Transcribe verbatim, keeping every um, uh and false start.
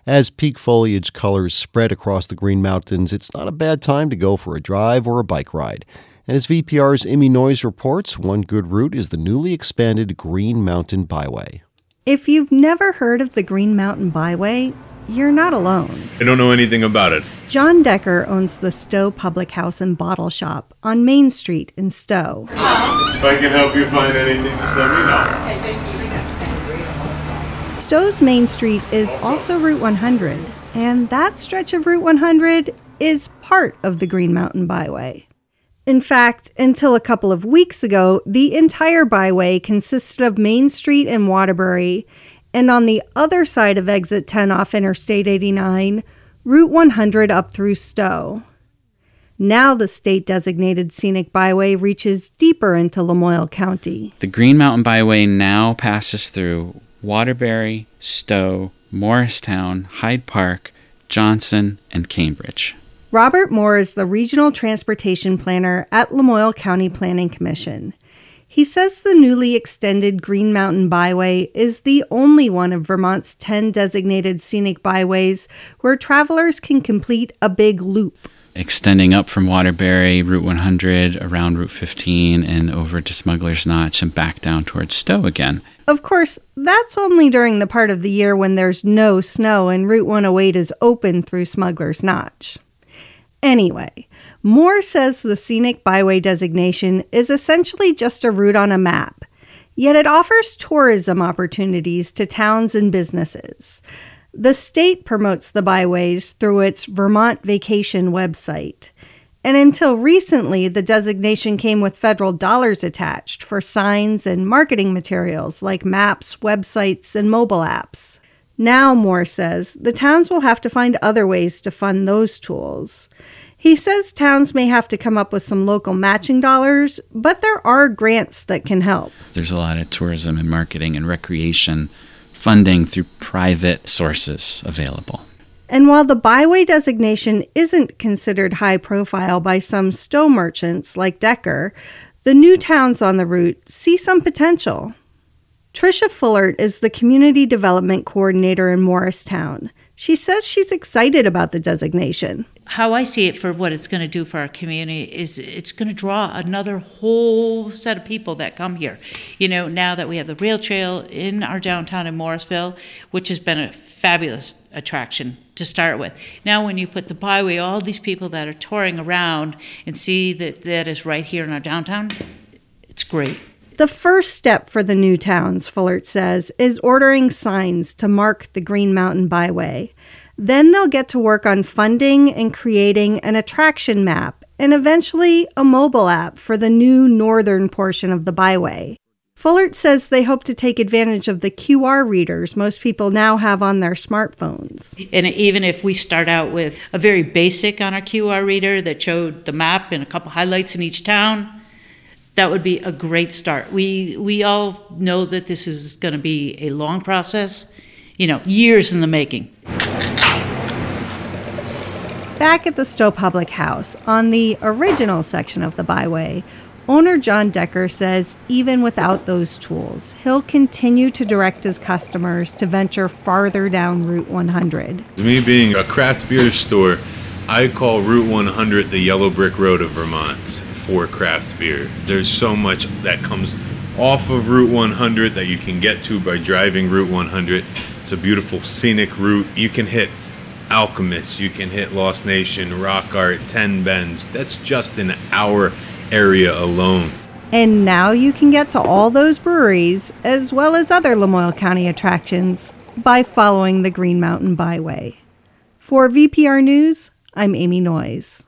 As peak foliage colors spread across the Green Mountains, it's not a bad time to go for a drive or a bike ride. And as V P R's Amy Noyes reports, one good route is the newly expanded Green Mountain Byway. If you've never heard of the Green Mountain Byway, you're not alone. I don't know anything about it. John Decker owns the Stowe Public House and Bottle Shop on Main Street in Stowe. If I can help you find anything, just let me know. Okay, thank you. Stowe's Main Street is also Route one hundred, and that stretch of Route one hundred is part of the Green Mountain Byway. In fact, until a couple of weeks ago, the entire byway consisted of Main Street and Waterbury, and on the other side of Exit ten off Interstate eighty-nine, Route one hundred up through Stowe. Now the state-designated scenic byway reaches deeper into Lamoille County. The Green Mountain Byway now passes through Waterbury, Stowe, Morristown, Hyde Park, Johnson, and Cambridge. Robert Moore is the Regional Transportation Planner at Lamoille County Planning Commission. He says the newly extended Green Mountain Byway is the only one of Vermont's ten designated scenic byways where travelers can complete a big loop. Extending up from Waterbury, Route one hundred, around Route fifteen, and over to Smuggler's Notch and back down towards Stowe again. Of course, that's only during the part of the year when there's no snow and Route one oh eight is open through Smuggler's Notch. Anyway, Moore says the scenic byway designation is essentially just a route on a map, yet it offers tourism opportunities to towns and businesses. The state promotes the byways through its Vermont Vacation website. And until recently, the designation came with federal dollars attached for signs and marketing materials like maps, websites, and mobile apps. Now, Moore says, the towns will have to find other ways to fund those tools. He says towns may have to come up with some local matching dollars, but there are grants that can help. There's a lot of tourism and marketing and recreation funding through private sources available. And while the byway designation isn't considered high profile by some Stowe merchants like Decker, the new towns on the route see some potential. Tricia Fullert is the Community Development Coordinator in Morristown. She says she's excited about the designation. How I see it for what it's going to do for our community is it's going to draw another whole set of people that come here. You know, now that we have the rail trail in our downtown in Morrisville, which has been a fabulous attraction to start with. Now when you put the byway, all these people that are touring around and see that that is right here in our downtown, it's great. The first step for the new towns, Fullert says, is ordering signs to mark the Green Mountain Byway. Then they'll get to work on funding and creating an attraction map and eventually a mobile app for the new northern portion of the byway. Fullert says they hope to take advantage of the Q R readers most people now have on their smartphones. And even if we start out with a very basic on our Q R reader that showed the map and a couple highlights in each town, that would be a great start. We we all know that this is going to be a long process, you know, years in the making. Back at the Stowe Public House, on the original section of the byway, owner John Decker says even without those tools, he'll continue to direct his customers to venture farther down Route one hundred. Me being a craft beer store, I call Route one hundred the yellow brick road of Vermont for craft beer. There's so much that comes off of Route one hundred that you can get to by driving Route one hundred. It's a beautiful scenic route. You can hit Alchemist, you can hit Lost Nation, Rock Art, Ten Bends. That's just in our area alone. And now you can get to all those breweries, as well as other Lamoille County attractions, by following the Green Mountain Byway. For V P R News, I'm Amy Noyes.